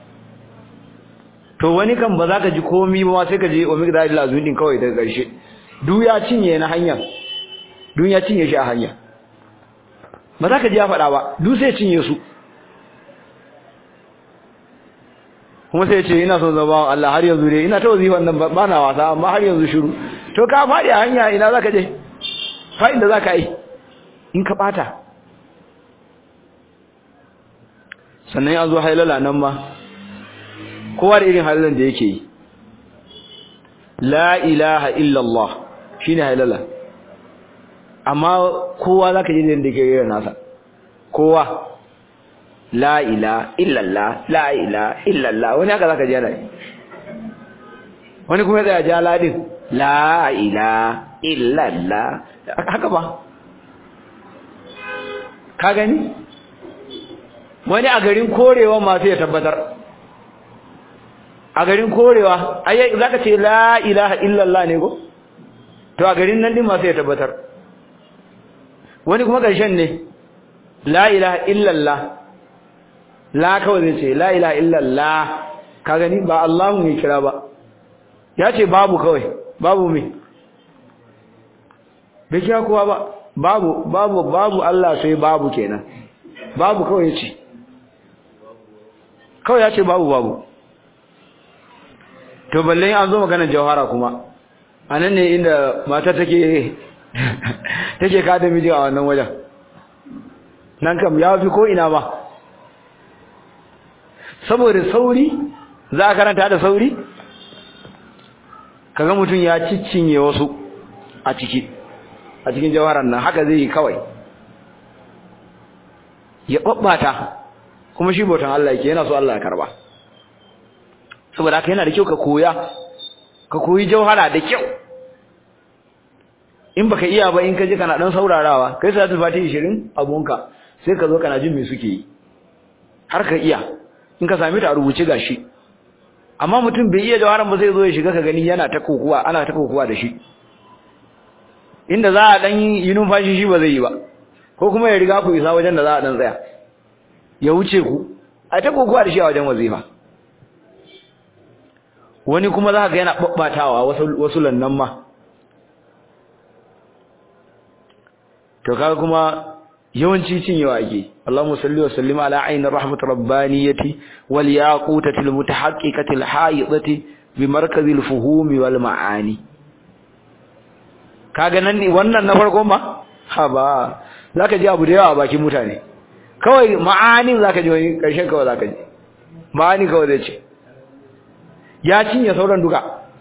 to wani kan ba zaka ji komai ba sai ka je wa miqdarihi alazim din kawai daga ƙarshe duk ya cinye na hanya duk ya cinye shi a hanya ba zaka ji ya faɗa ba duk sai cinye su kuma sai ce ina son zama Allah har yanzu dai ina ta wazifan nan ba na wasa amma har yanzu shiru to ka fadi a hanya ina zaka je fa inda zaka yi in ka bata sannan an zo hailala nan ma kowa da irin hailalan da yake yi la ilaha illa Allah shine hailala amma kowa zaka je da yake yi nasa kowa la ilaha illallah la ilaha illallah wani haka zaka ji ana wani kuma zai ja ladin la ilaha illallah haka ba ka gani wani a garin korewa ma sai ya tabbatar a garin korewa ai zaka ce la ilaha illallah ne go to a garin nan din ma sai ya tabbatar wani kuma karshen ne la ilaha illallah la kawai zai ce la ilaha illallah ka gani ba Allahu ne kira ba ya ce babu kawai babu me bai kira kowa ba babu Allah sai babu kenan babu kawai ya ce kawai ya ce babu to balle an zo maganar jawhara kuma anan ne inda mata take kada miji a wannan wajen nan kam ya fi ko ina ba saboda sauri za a karanta da sauri kaga mutum ya ciccinye wasu a cikin jawaran nan haka zai yi kawai ya babbata kuma shi botan Allah yake yana so Allah ya karba saboda haka yana da kyau ka koyi jawhara da kyau in baka iya ba in ka je kana dan saurarawa kai salatul fatihi 20 abunka sai ka zo kana jin me suke yi har ka iya in ka same ta a rubuce gashi amma mutum bai iya jawaran ba sai zo ya shiga ka gani yana ta kokuwa ana ta kokuwa da shi inda za a dan yi numfashi shi ba zai yi ba ko kuma ya riga ku isa wajen da za a dan tsaya ya wuce ku a ta kokuwa da shi a wajen wazifa wani kuma za ka yana babbatawa wasu lannan ma to kaga kuma yawanci cinyewa ake Allahumma salli wa sallim ala ayni rahmatir rabbaniyati wal yaqutatil mutahaqqiqatil haidati bi markazil fuhumi wal maani kaga nan ne wannan na farko ma ha ba zaka ji abu da yawa a bakin mutane kawai ma'anin zaka ji wani karshen kawai zaka ji ma'ani kawai zai ce ya cinye sauran duka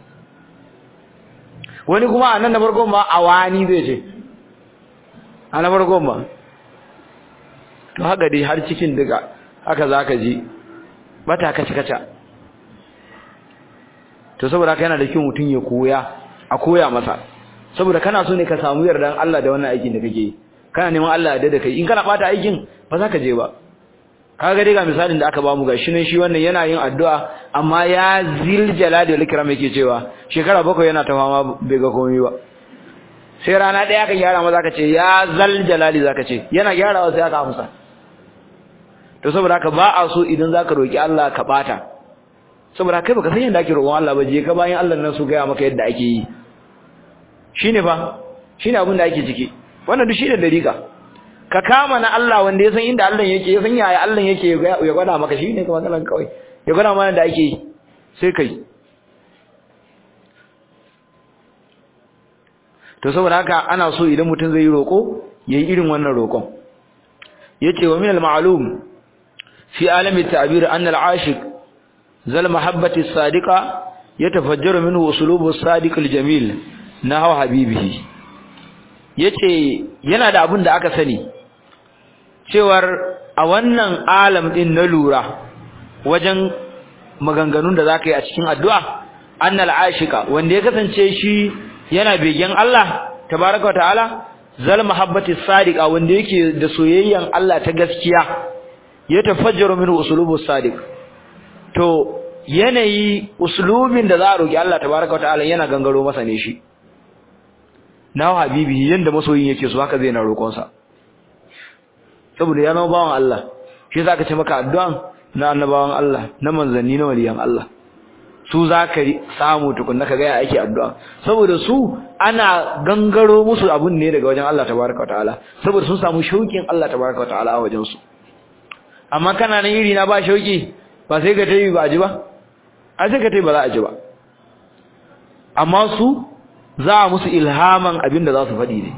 wani kuma a nan na farko ma awani zai ce a na farko ma to haka dai har cikin duka haka zaka ji bata kace to saboda haka yana da kyau mutun ya koya a koya masa saboda kana so ne ka samu yardan Allah da wannan aikin da kake yi kana neman Allah ya dade kai in kana bata aikin ba za ka je ba kaga dai ga misalin da aka ba mu gashi nan shi wannan yana yin addu'a amma ya zil jalali wal ikram yake cewa shekara 7 yana ta fama bai ga komai ba sai rana daya ka gyara ma zaka ce ya zal jalali zaka ce yana gyarawa sai aka amsa to saboda haka ba a so idan zaka roki Allah ka bata saboda kai baka san yadda ake roƙon Allah ba je ka bayan Allah nan su ga maka yadda ake yi shine fa shine abin da ake ciki wannan duk shine dariƙa ka kama na Allah wanda ya san inda Allah yake ya san yaya Allah yake ya gwada maka shine kuma matsalan kawai ya gwada mana da ake yi sai kai to saboda haka ana so idan mutum zai yi roƙo yayi irin wannan roƙon yace wa min al-ma'lum fi alami at-ta'bir anna al-ashiq zal mahabbati as-sadiqa yatafajjaru minhu uslubu as-sadiq al-jamil nahu habibihi yace yana da abin da aka sani cewar a wannan alam din na lura wajen maganganun da zaka yi a cikin addu'a annal ashika wanda ya kasance shi yana begen Allah tabaaraka wa ta'ala zal mahabbati sadiqa wanda yake da soyayyan Allah ta gaskiya ya tafajjaru min usulubus sadiq to yanayi usulubin da za a roki Allah tabaaraka wa ta'ala yana gangaro masa ne shi nawa habibi yanda masoyin yake so haka zai na roƙon sa saboda ya zama bawan Allah shi zaka ce maka addu'an na annabawan Allah na manzanni na waliyan Allah su zaka samu tukunna kaga ya ake addu'a saboda su ana gangaro musu abun ne daga wajen Allah tabaaraka wa ta'ala saboda sun samu shauƙin Allah tabaaraka wa ta'ala a wajen su amma kana nan iri na ba shauƙi ba sai ka tayi ba ji ba a sai ka tayi ba za a ji ba amma su za a musu ilhaman abinda za su faɗi ne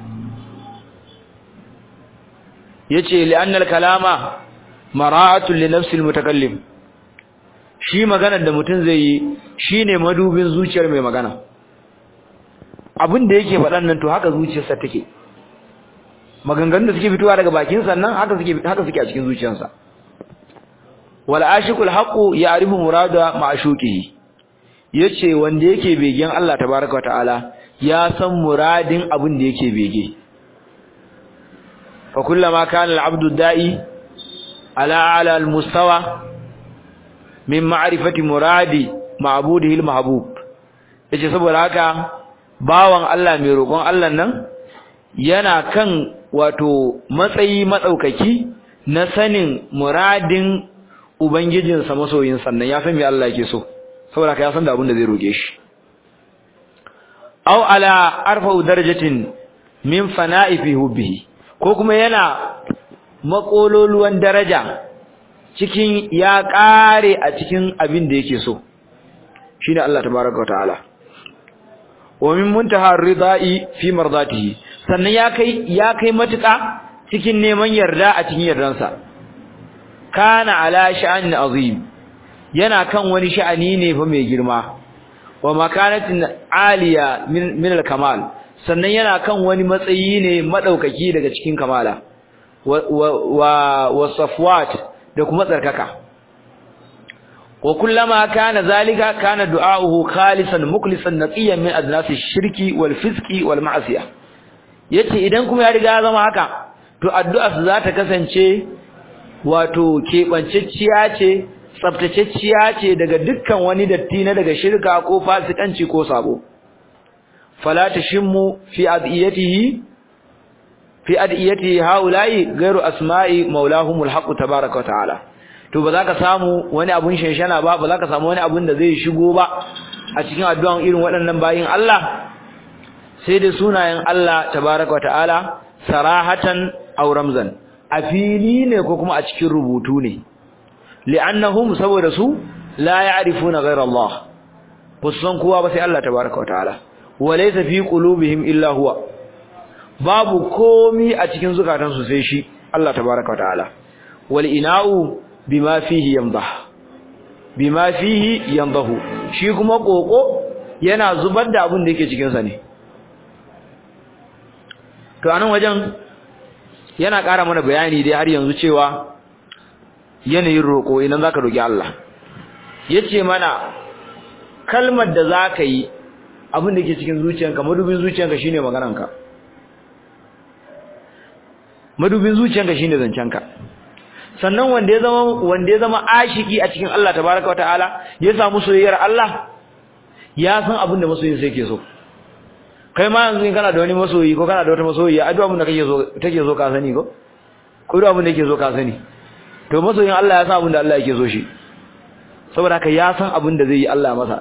yace li'annal kalama mara'atun li nafsil mutakallim shi maganar da mutum zai yi shine madubin zuciyar mai magana abin da yake faɗan nan to haka zuciyarsa take maganganun da suke fitowa daga bakin sa nan haka suke a cikin zuciyarsa wal ashiqul haqu ya'rifu murada ma'shuqihi yace wanda yake begen Allah tabaaraka ta'ala ya san muradin abin da yake bege fa kullama kana al-'abdu da'i ala al-mustawa min ma'rifati muradi ma'budihi al-mahbub yace saboda haka bawan Allah mai roƙon Allah nan yana kan wato matsayi madaukaki na sanin muradin ubangijinsa masoyin sannan ya san me Allah yake so saboda ka ya san da abin da zai roke shi aw ala arfa'u darajatin min fana'i fi hubbihi ko kuma yana makololuwan daraja cikin ya kare a cikin abin da yake so shine Allah tabaaraka wa ta'ala wa min muntaha ar-ridai fi mardatihi sannan ya kai matuka cikin neman yarda a cikin yardansa kana ala sha'anin azim yana kan wani sha'ani ne fa mai girma wa makanatin aliya min al-kamal sannan yana kan wani matsayi ne madaukaki daga cikin kamala wa safwat da kuma tsarkaka wa kullama kana zalika kana du'a'uhu khalisan mukhlisan naqiyan min adnasi shirki wal fisqi wal ma'siyah yace idan kuma ya riga ya zama haka to addu'a za ta kasance wato kebancacciya ce tsaftatacciya ce daga dukkan wani datti na daga shirka ko fasikanci ko sabo fala tashimmu fi adiyatihi haula'i ghairu asma'i maulahumul haqq tabaaraka wa ta'ala to ba za ka samu wani abun shanshana ba za ka samu wani abun da zai shigo ba a cikin addu'an irin waɗannan bayin Allah sai da sunayen Allah tabaaraka wa ta'ala sarahatan aw ramzan a fili ne ko kuma a cikin rubutu ne li'annahum saboda su la ya'rifuna ghayra Allah san kowa ba sai Allah tabaaraka wa ta'ala walaysa fi qulubihim illa huwa babu komi a cikin zukatansu sai shi Allah tabaaraka wa ta'ala wal ina'u bima fihi yandahu shi kuma koko yana zubar da abin da yake cikin sa ne to anan wajen yana ƙara mana bayani dai har yanzu cewa yanayin roko idan zaka roki Allah yace mana kalmar da zaka yi abin da yake cikin zuciyanka madubin zuciyanka shine maganarka madubin zuciyanka shine zancenka sannan wanda ya zama ashiki a cikin Allah tabaaraka wataala ya samu soyayyar Allah ya san abin da masoyin sai yake so kai ma yanzu in kana da wani masoyi ko kana da wata masoyiya addu'a abin da take so ka sani ko da abin da yake so ka sani to masoyin Allah ya san abin da Allah yake so shi saboda haka ya san abin da zai yi Allah masa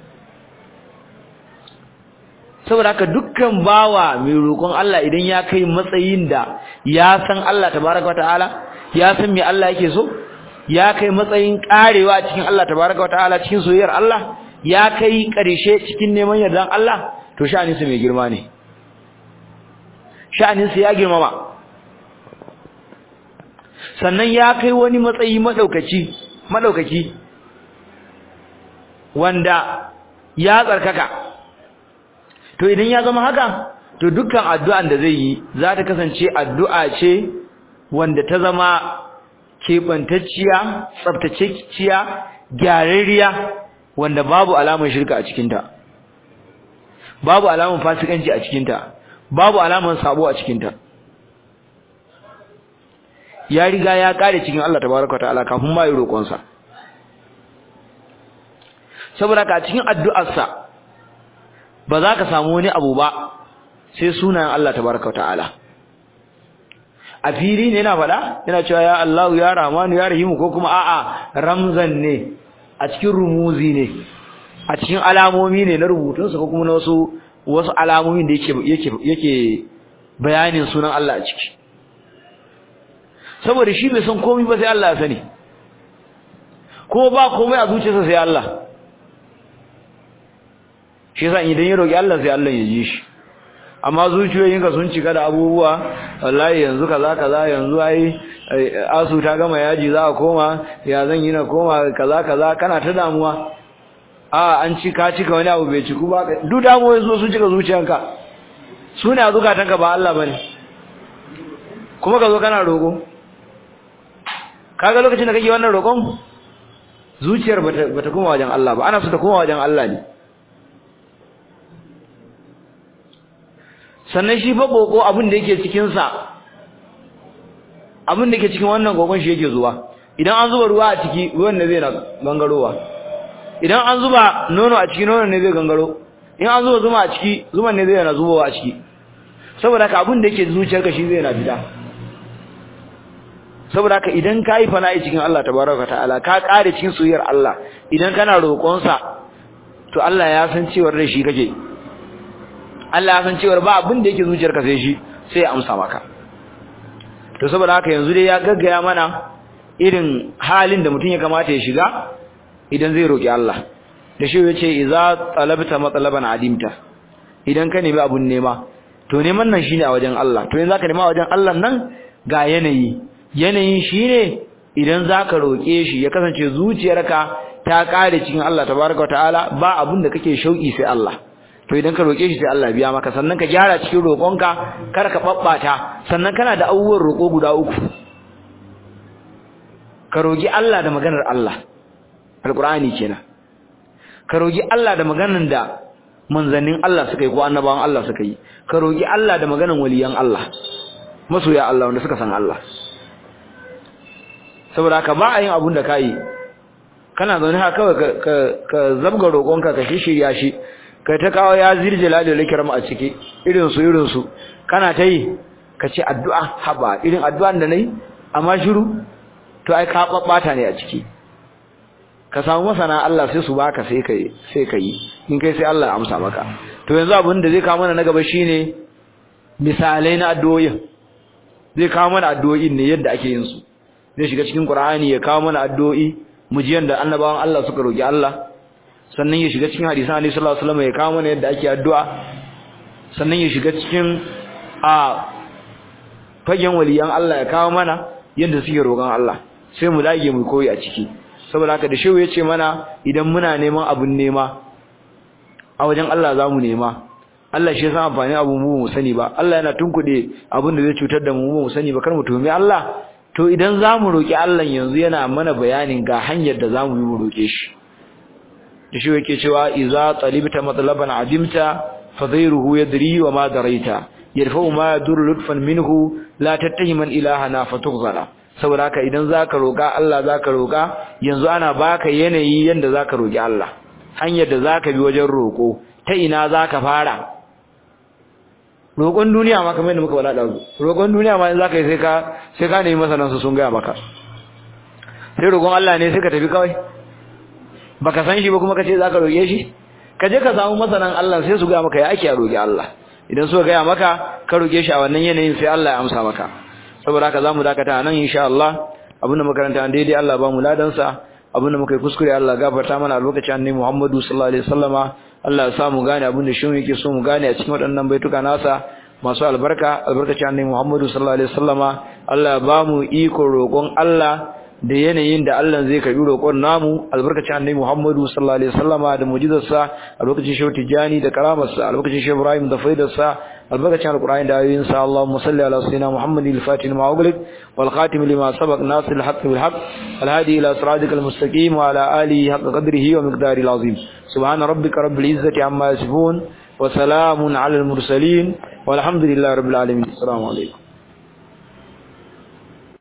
saboda haka dukkan bawa mai roƙon Allah idan ya kai matsayin da ya san Allah tabaaraka wataala ya san me Allah yake so ya kai matsayin karewa cikin Allah tabaaraka wataala cikin soyayyar Allah ya kai ƙarshe cikin neman yardan Allah to sha'anin sa mai girma ne sha'anin sa ya girmama sannan ya kai wani matsayi madaukaki wanda ya tsarkaka to idan ya zama haka to dukkan addu'an da zai yi za ta kasance addu'a ce wanda ta zama keɓantacciya tsaftatacciya gyararriya wanda babu alamun shirka a cikinta babu alamun fasikanci a cikinta babu alamun sabo a cikinta ya riga ya kare cikin Allah tabaraka ta'ala kafin ma yi roƙonsa saboda ka cikin addu'arsa ba za ka samu wani abu ba sai sunayen Allah tabaraka ta'ala a fili ne yana faɗa yana cewa ya Allahu ya Rahmanu ya Rahimu ko kuma a'a ramzan ne a cikin rumuzi ne a cikin alamomi ne na rubutunsa ko kuma na wasu alamomin da yake bayanin sunan Allah a ciki saboda shi bai san komai ba sai Allah ya sani ko ba komai a zuciyarsa sai Allah shi yasa idan ya roki Allah sai Allah ya ji shi amma zuciyoyinka sun cika da abubuwa wallahi yanzu kaza yanzu ai asu ta gama yaji za a koma ya zan yi na koma kaza kana ta damuwa an cika wani abu bai ciku ba duk damuwoyi so sun cika zuciyanka su ne a zukatanka ba Allah bane kuma ka zo kana roƙo kaga lokacin da kake wannan roƙon zuciyar bata koma wajen Allah ba ana so ta koma wajen Allah ne sannan shi fa koko abin da yake cikin sa abin da yake cikin wannan kokon shi yake zuwa idan an zuba ruwa a ciki ruwan ne zai na gangarowa idan an zuba nono a ciki nono ne zai gangaro in an zuba zuma a ciki zuman ne zai na zubowa a ciki saboda haka abin da yake zuciyarka shi zai na fita saboda haka idan kai fana'i cikin Allah tabaraka ta'ala ka kare cikin soyayyar Allah idan kana roƙon sa to Allah ya san cewa da shi kake Allah ya san cewa ba abin da yake zuciyarka sai shi sai ya amsa maka to saboda haka yanzu dai ya gaggaya mana irin halin da mutum ya kamata ya shiga idan zai roki Allah da shi yace idza talabta matlaban adimta idan ka nemi abun nema to neman nan shine a wajen Allah to yanzu zaka nema wajen Allah nan ga yanayin shine idan zaka roke shi ya kasance zuciyarka ta kare cikin Allah tabaaraka ta'ala ba abun da kake shauki sai Allah to idan ka roke shi sai Allah biya maka sannan ka gyara cikin roƙonka kar ka babbata sannan kana da abubuwan roƙo guda uku ka roki Allah da maganar Allah alqur'ani kenan ka roki Allah da maganan da manzannin Allah suka yi ko annabawan Allah suka yi ka roki Allah da maganan waliyan Allah masoya Allah wanda suka san Allah saboda haka ba a yin abun da kai kana zaune haka kawai ka zabga roƙonka ka shirya shi kai ta kawo ya zirjala da likram a ciki irin su kana ta yi ka ce addu'a haba irin addu'an da nayi amma shiru to ai ka babbata ne a ciki ka samu masana Allah sai su baka sai kai in kai sai Allah ya amsa maka to yanzu abin da zai kawo mana na gaba shine misalai na addu'o'i zai kawo mana addu'o'in ne yadda ake yin su zai shiga cikin Qur'ani ya kawo mana addu'o'i mujiyan da annabawan Allah suka roki Allah sannan ya shiga cikin hadisan Annabi sallallahu alaihi wasallam ya kawo mana yadda ake addu'a sannan ya shiga cikin fagen waliyan Allah ya kawo mana yadda suke roƙon Allah sai mu dage mu koyi a ciki saboda haka da shehu yace mana idan muna neman abun nema a wajen Allah zamu nema Allah shi ya san amfani abu mu sani ba Allah yana tunkude abin da zai cutar da mu sani ba kar mu tuhumi Allah to idan zamu roki Allah yanzu yana mana bayanin ga hanyar da zamu yi mu roke shi da shehu yake cewa idza talibta matlaban adimta fadhairuhu yadri wa ma daraita yarfa'u ma yadur lutfan minhu la tattahiman ilahana fatughzala saboda haka idan zaka roka Allah zaka roka yanzu ana baka yanayi yanda zaka roki Allah hanyar da zaka bi wajen roko ta ina zaka fara roƙon duniya ma kamar yadda muka wala dazu roƙon duniya ma in zaka yi sai ka nemi masanan su sun ga maka sai roƙon Allah ne sai ka tafi kawai baka san shi ba kuma kace zaka roke shi ka je ka samu masanan Allah sai su ga maka ya ake a roki Allah idan suka ga maka ka roke shi a wannan yanayin sai Allah ya amsa maka saboda haka zamu dakata nan insha Allah abinda makaranta daidai Allah ba mu ladan sa abinda muka yi kuskure Allah gafarta mana a lokacin annabi Muhammadu sallallahu alaihi wasallama Allah ya sa mu gane abinda shi yake so mu gane a cikin waɗannan baituka nasa masu albarkacin annabi Muhammadu sallallahu alaihi wasallama Allah ya ba mu iko roƙon Allah da yanayin da Allah zai karbi roƙon namu albarkacin annabi Muhammadu sallallahu alaihi wasallama da mu'jizarsa albarkacin Shehu Tijani da karamarsa albarkacin Shehu Ibrahim da faidarsa albarkacin alqur'ani da ayoyin sa Allahumma salli ala sayyidina Muhammadin al-fatih ma ughliq wal khatim lima sabaq nasir al-haqq bil haqq al-hadi ila siratikal mustaqim wa ala alihi haqqa qadrihi wa miqdarihi al-azim subhana rabbika rabbil izzati amma yasifun wa salamun ala al-mursalin walhamdulillahi rabbil alamin assalamu alaikum